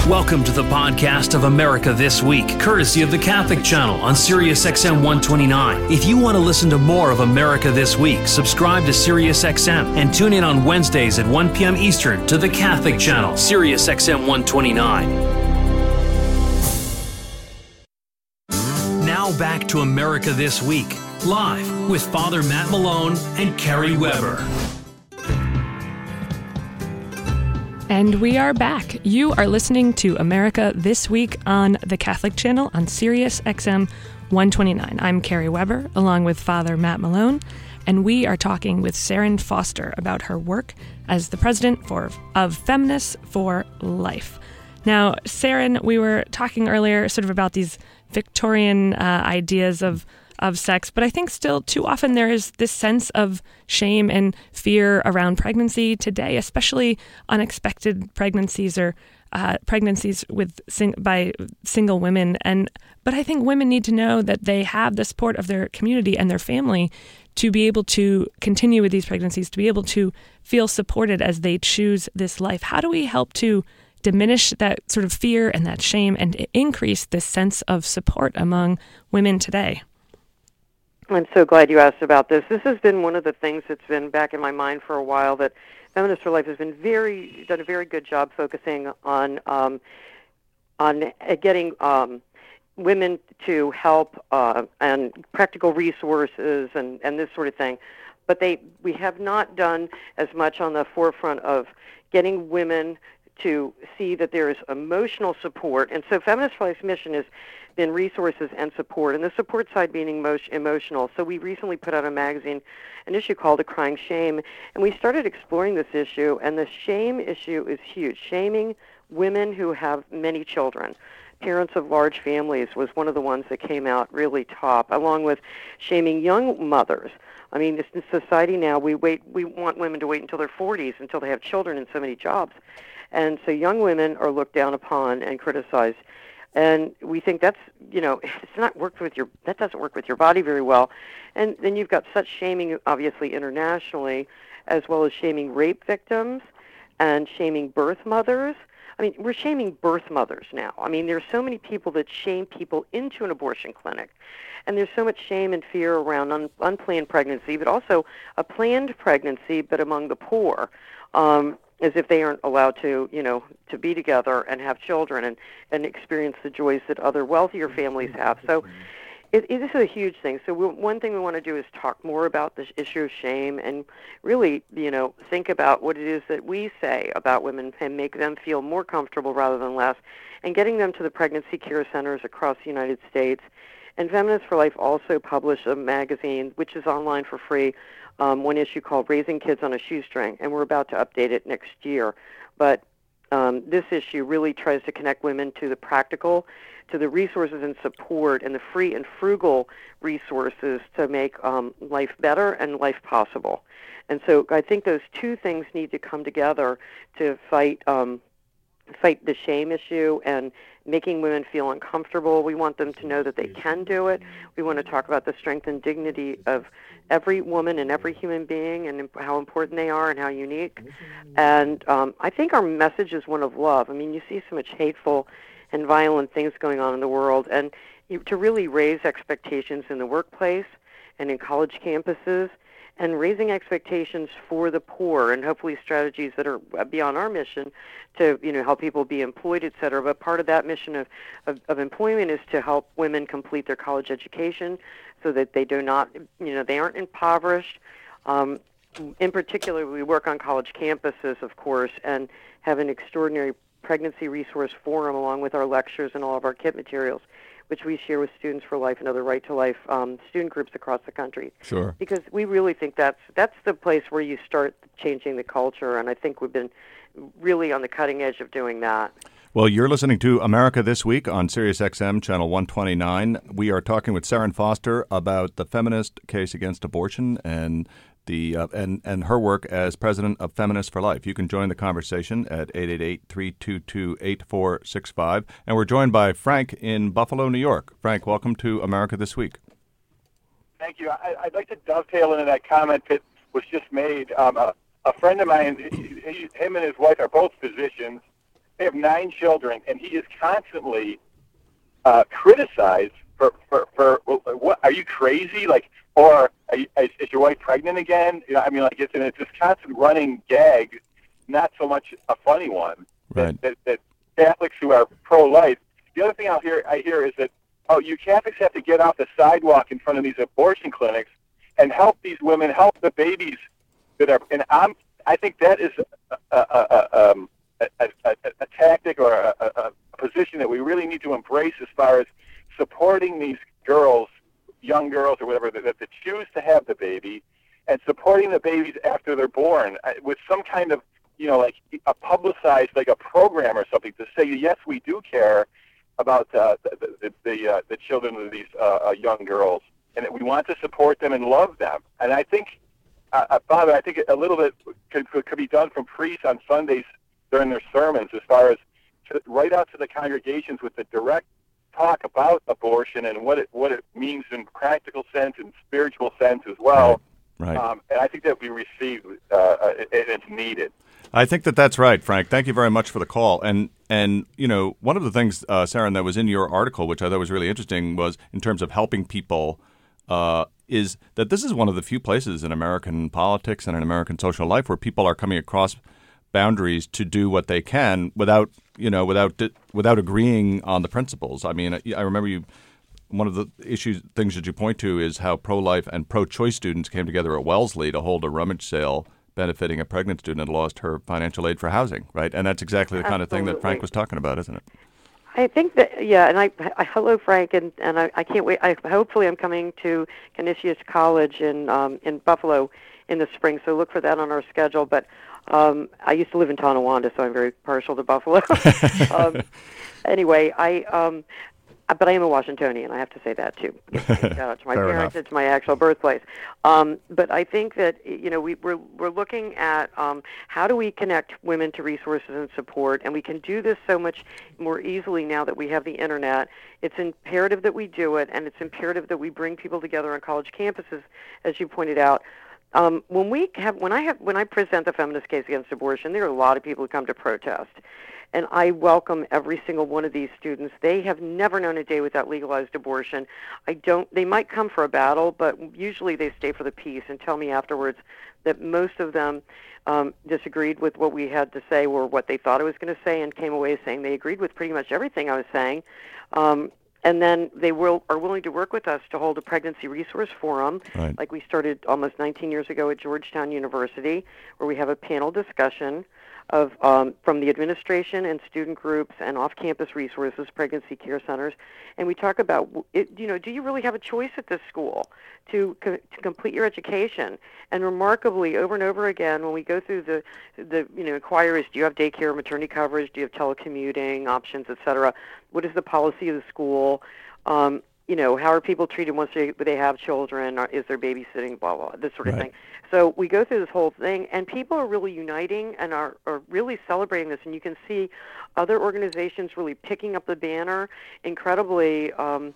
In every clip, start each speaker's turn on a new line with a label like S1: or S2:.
S1: Welcome to the podcast of America This Week, courtesy of the Catholic Channel on SiriusXM 129. If you want to listen to more of America This Week, subscribe to SiriusXM and tune in on Wednesdays at 1 p.m. Eastern to the Catholic Channel, SiriusXM 129. Now back to America This Week, live with Father Matt Malone and Carrie Weber.
S2: And we are back. You are listening to America This Week on the Catholic Channel on Sirius XM 129. I'm Carrie Weber, along with Father Matt Malone, and we are talking with Saren Foster about her work as the president of Feminists for Life. Now, Saren, we were talking earlier sort of about these Victorian ideas of sex, but I think still too often there is this sense of shame and fear around pregnancy today, especially unexpected pregnancies or pregnancies by single women. But I think women need to know that they have the support of their community and their family to be able to continue with these pregnancies, to be able to feel supported as they choose this life. How do we help to diminish that sort of fear and that shame and increase this sense of support among women today?
S3: I'm so glad you asked about this. This has been one of the things that's been back in my mind for a while, that Feminists for Life has been done a very good job focusing on getting women to help and practical resources and this sort of thing. But we have not done as much on the forefront of getting women to see that there is emotional support. And so Feminists for Life's mission has been resources and support, and the support side being emotional. So we recently put out a magazine, an issue called A Crying Shame, and we started exploring this issue, and the shame issue is huge. Shaming women who have many children, parents of large families, was one of the ones that came out really top, along with shaming young mothers. I mean, in society now, we want women to wait until their 40s, until they have children and so many jobs. And so young women are looked down upon and criticized. And we think that doesn't work with your body very well. And then you've got such shaming, obviously, internationally, as well as shaming rape victims and shaming birth mothers. I mean, we're shaming birth mothers now. I mean, there's so many people that shame people into an abortion clinic. And there's so much shame and fear around unplanned pregnancy, but also a planned pregnancy, but among the poor. As if they aren't allowed to be together and have children and experience the joys that other wealthier families have. So this is a huge thing. So one thing we want to do is talk more about this issue of shame and really, think about what it is that we say about women and make them feel more comfortable rather than less, and getting them to the pregnancy care centers across the United States. And Feminists for Life also published a magazine, which is online for free, one issue called Raising Kids on a Shoestring, and we're about to update it next year. But this issue really tries to connect women to the practical, to the resources and support, and the free and frugal resources to make life better and life possible. And so I think those two things need to come together to fight the shame issue and making women feel uncomfortable. We want them to know that they can do it. We want to talk about the strength and dignity of every woman and every human being and how important they are and how unique. And I think our message is one of love. I mean, you see so much hateful and violent things going on in the world, and to really raise expectations in the workplace and in college campuses, and raising expectations for the poor, and hopefully strategies that are beyond our mission to help people be employed, et cetera. But part of that mission of employment is to help women complete their college education so that they do not, they aren't impoverished. In particular, we work on college campuses, of course, and have an extraordinary pregnancy resource forum along with our lectures and all of our kit materials, which we share with Students for Life and other Right to Life student groups across the country.
S4: Sure.
S3: Because we really think that's the place where you start changing the culture, and I think we've been really on the cutting edge of doing that.
S4: Well, you're listening to America This Week on SiriusXM, Channel 129. We are talking with Saren Foster about the feminist case against abortion and and her work as president of Feminists for Life. You can join the conversation at 888-322-8465. And we're joined by Frank in Buffalo, New York. Frank, welcome to America This Week.
S5: Thank you. I'd like to dovetail into that comment that was just made. A friend of mine, him and his wife are both physicians, They have 9 children, and he is constantly criticized for what? Are you crazy? Like, or is your wife pregnant again? I mean, like, it's this constant running gag, not so much a funny one.
S4: Right.
S5: That Catholics who are pro-life. The other thing I hear is that, oh, you Catholics have to get off the sidewalk in front of these abortion clinics and help these women, help the babies that are. And I think that is a tactic or a position that we really need to embrace as far as supporting these girls, young girls or whatever, that choose to have the baby, and supporting the babies after they're born with some kind of, like a publicized, like a program or something to say, yes, we do care about the children of these young girls, and that we want to support them and love them. And I think, Father, I think a little bit could be done from priests on Sundays during their sermons, as far as right out to the congregations with the direct talk about abortion and what it means in practical sense and spiritual sense as well.
S4: Right.
S5: And I think that we receive it's needed.
S4: I think that's right, Frank. Thank you very much for the call. And one of the things, Sarah, that was in your article, which I thought was really interesting, was in terms of helping people, is that this is one of the few places in American politics and in American social life where people are coming across boundaries to do what they can without agreeing on the principles. I mean, I remember one of the things that you point to is how pro-life and pro-choice students came together at Wellesley to hold a rummage sale benefiting a pregnant student and lost her financial aid for housing, right? And that's exactly the kind of thing that Frank was talking about, isn't it?
S3: I think that, yeah, and I hello, Frank, and I can't wait. Hopefully I'm coming to Canisius College in Buffalo in the spring, so look for that on our schedule. But I used to live in Tonawanda, so I'm very partial to Buffalo. Anyway, but I am a Washingtonian. I have to say that too. Shout out to my
S4: Fair
S3: parents.
S4: enough.
S3: It's my actual birthplace. But I think that we're looking at how do we connect women to resources and support, and we can do this so much more easily now that we have the internet. It's imperative that we do it, and it's imperative that we bring people together on college campuses, as you pointed out. When I present the feminist case against abortion, there are a lot of people who come to protest. And I welcome every single one of these students. They have never known a day without legalized abortion. They might come for a battle, but usually they stay for the peace and tell me afterwards that most of them disagreed with what we had to say or what they thought I was going to say, and came away saying they agreed with pretty much everything I was saying. And then they are willing to work with us to hold a pregnancy resource forum,
S4: Right.
S3: like we started almost 19 years ago at Georgetown University, where we have a panel discussion of from the administration and student groups and off-campus resources, pregnancy care centers, and we talk about, do you really have a choice at this school to complete your education? And remarkably, over and over again, when we go through the inquiries, do you have daycare, maternity coverage, do you have telecommuting options, et cetera? What is the policy of the school? How are people treated once they have children? Or is there babysitting, blah, blah, this sort of thing. So we go through this whole thing, and people are really uniting and are really celebrating this. And you can see other organizations really picking up the banner. Incredibly,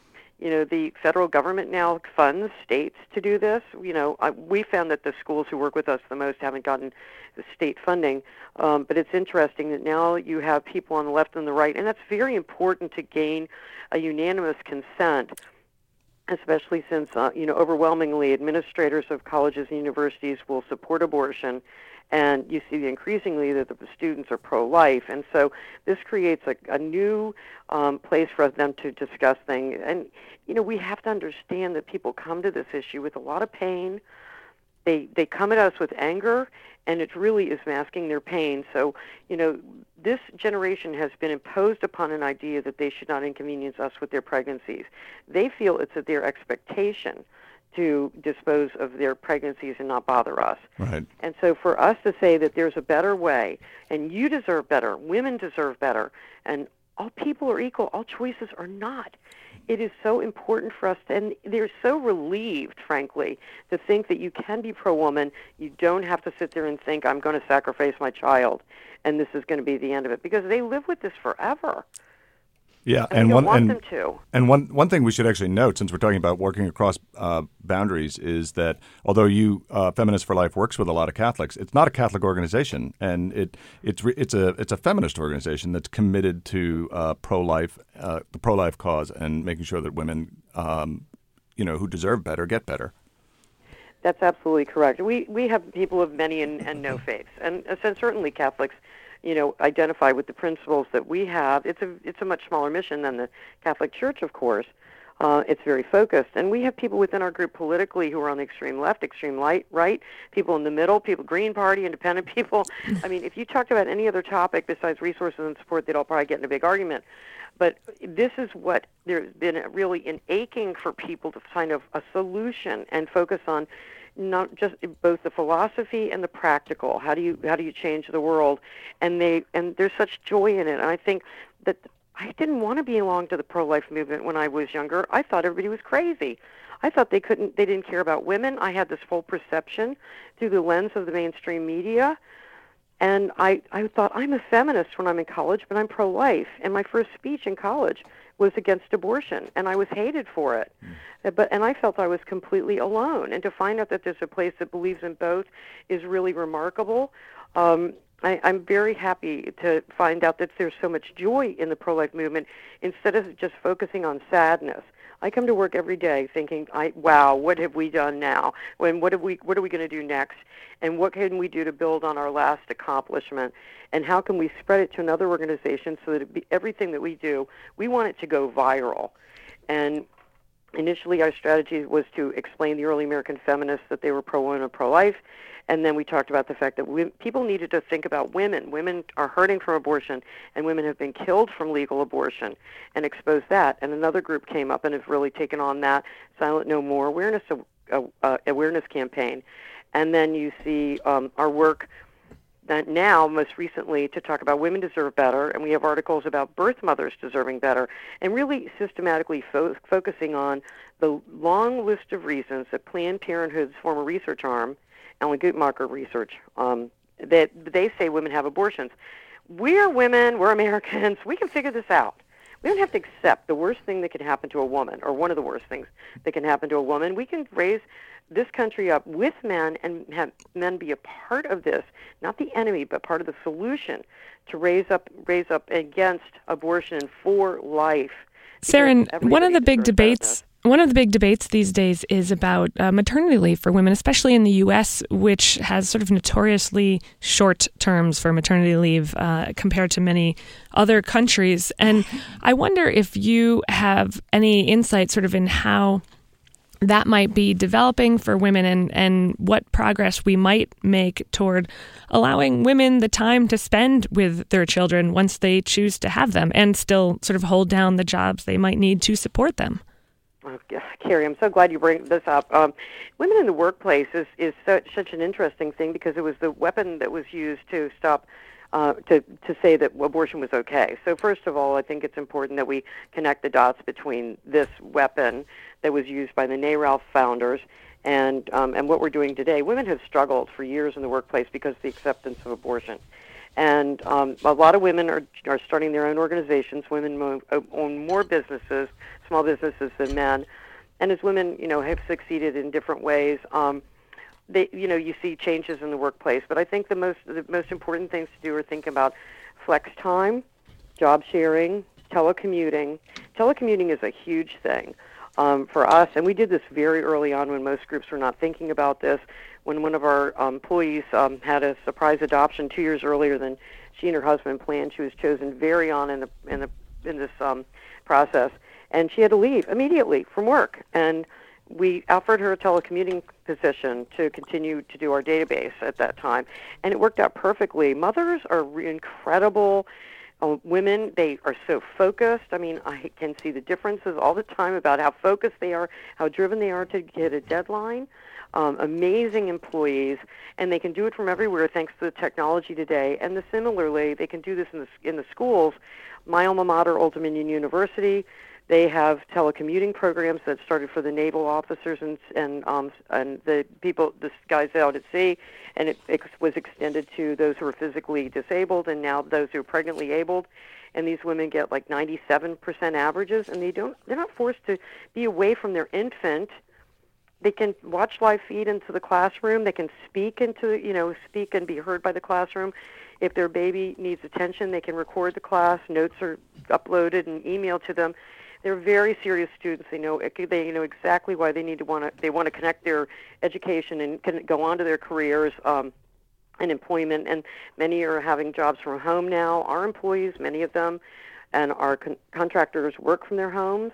S3: the federal government now funds states to do this. We found that the schools who work with us the most haven't gotten the state funding. But it's interesting that now you have people on the left and the right, and that's very important to gain a unanimous consent, especially since, overwhelmingly administrators of colleges and universities will support abortion, and you see increasingly that the students are pro-life. And so this creates a new place for them to discuss things. And, we have to understand that people come to this issue with a lot of pain. They come at us with anger, and it really is masking their pain. So, this generation has been imposed upon an idea that they should not inconvenience us with their pregnancies. They feel it's at their expectation to dispose of their pregnancies and not bother us.
S4: Right.
S3: And so for us to say that there's a better way, and you deserve better, women deserve better, and all people are equal, all choices are not. It is so important for us, and they're so relieved, frankly, to think that you can be pro-woman. You don't have to sit there and think, I'm going to sacrifice my child, and this is going to be the end of it, because they live with this forever.
S4: Yeah,
S3: and we don't want them to.
S4: And one thing we should actually note, since we're talking about working across boundaries, is that although Feminists for Life works with a lot of Catholics, it's not a Catholic organization, and it's a feminist organization that's committed to the pro-life cause and making sure that women, who deserve better get better.
S3: That's absolutely correct. We have people of many and no faiths, and certainly Catholics, identify with the principles that we have. It's a much smaller mission than the Catholic Church, of course. It's very focused, and we have people within our group politically who are on the extreme left, extreme right, people in the middle, people Green Party, independent people. I mean, if you talked about any other topic besides resources and support, they'd all probably get in a big argument. But this is what there's been really an aching for people to find a solution and focus on, not just both the philosophy and the practical. How do you change the world? And there's such joy in it. And I think that I didn't want to belong to the pro-life movement when I was younger. I thought everybody was crazy. I thought they didn't care about women. I had this full perception through the lens of the mainstream media. And I thought, I'm a feminist when I'm in college, but I'm pro-life. And my first speech in college was against abortion, and I was hated for it. And I felt I was completely alone. And to find out that there's a place that believes in both is really remarkable. I'm very happy to find out that there's so much joy in the pro-life movement instead of just focusing on sadness. I come to work every day thinking, wow, what have we done now? What are we going to do next? And what can we do to build on our last accomplishment? And how can we spread it to another organization so that everything that we do, we want it to go viral? And initially our strategy was to explain the early American feminists that they were pro-women and pro-life. And then we talked about the fact that people needed to think about women. Women are hurting from abortion, and women have been killed from legal abortion, and expose that. And another group came up and have really taken on that Silent No More awareness campaign. And then you see our work that now, most recently, to talk about women deserve better, and we have articles about birth mothers deserving better, and really systematically focusing on the long list of reasons that Planned Parenthood's former research arm, Alan Guttmacher research, that they say women have abortions. We're women, we're Americans, we can figure this out. We don't have to accept the worst thing that can happen to a woman, or one of the worst things that can happen to a woman. We can raise this country up with men and have men be a part of this, not the enemy, but part of the solution to raise up against abortion for life.
S2: Saren, one of the big debates these days is about maternity leave for women, especially in the U.S., which has sort of notoriously short terms for maternity leave compared to many other countries. And I wonder if you have any insight sort of in how that might be developing for women and what progress we might make toward allowing women the time to spend with their children once they choose to have them and still sort of hold down the jobs they might need to support them.
S3: Oh, Carrie, I'm so glad you bring this up. Women in the workplace is such an interesting thing because it was the weapon that was used to stop to say that abortion was okay. So first of all, I think it's important that we connect the dots between this weapon that was used by the NARAL founders and what we're doing today. Women have struggled for years in the workplace because of the acceptance of abortion. And a lot of women are starting their own organizations. Women own more businesses, small businesses, than men. And as women, have succeeded in different ways, you see changes in the workplace. But I think the most important things to do are think about flex time, job sharing, telecommuting. Telecommuting is a huge thing for us, and we did this very early on when most groups were not thinking about this. When one of our employees had a surprise adoption 2 years earlier than she and her husband planned, she was chosen very on in this process, and she had to leave immediately from work. And we offered her a telecommuting position to continue to do our database at that time, and it worked out perfectly. Mothers are incredible. Women, they are so focused. I mean, I can see the differences all the time about how focused they are, how driven they are to get a deadline. Amazing employees, and they can do it from everywhere thanks to the technology today. And similarly, they can do this in the schools. My alma mater, Old Dominion University, They have telecommuting programs that started for the naval officers and the people, the guys out at sea, and it was extended to those who are physically disabled, and now those who are pregnantly abled. And these women get like 97% averages, and they're not forced to be away from their infant. They can watch live feed into the classroom. They can speak and be heard by the classroom. If their baby needs attention, they can record the class. Notes are uploaded and emailed to them. They're very serious students. They know exactly why they want to connect their education and can go on to their careers and employment. And many are having jobs from home now. Our employees, many of them, and our contractors work from their homes.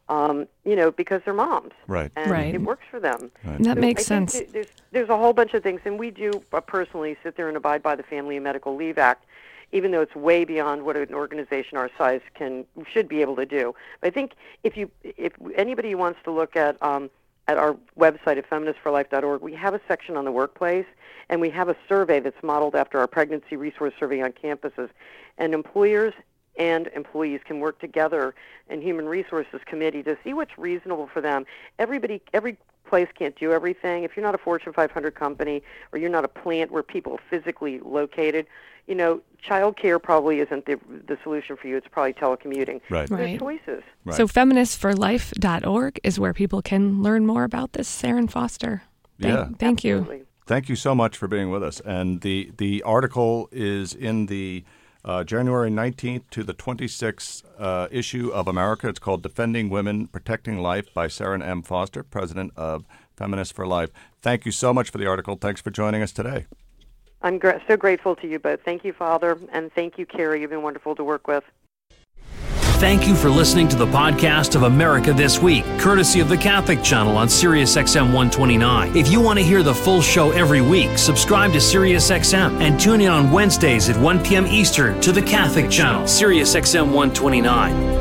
S3: Because they're moms,
S4: right?
S3: And it works for them.
S2: Right. That makes sense.
S3: There's a whole bunch of things, and we do personally sit there and abide by the Family and Medical Leave Act, even though it's way beyond what an organization our size should be able to do. But I think if anybody wants to look at our website at feministforlife.org, we have a section on the workplace, and we have a survey that's modeled after our pregnancy resource survey on campuses, and employers and employees can work together in Human Resources Committee to see what's reasonable for them. Every place can't do everything. If you're not a Fortune 500 company or you're not a plant where people are physically located, child care probably isn't the solution for you. It's probably telecommuting.
S4: Right.
S3: There's choices.
S2: Right. So feministforlife.org is where people can learn more about this, Saren Foster. Thank you.
S4: Thank you so much for being with us. And the article is in the January 19th to the 26th issue of America. It's called Defending Women, Protecting Life by Saren M. Foster, president of Feminists for Life. Thank you so much for the article. Thanks for joining us today.
S3: I'm so grateful to you both. Thank you, Father, and thank you, Carrie. You've been wonderful to work with.
S1: Thank you for listening to the podcast of America This Week, courtesy of the Catholic Channel on SiriusXM 129. If you want to hear the full show every week, subscribe to SiriusXM and tune in on Wednesdays at 1 p.m. Eastern to the Catholic Channel, SiriusXM 129.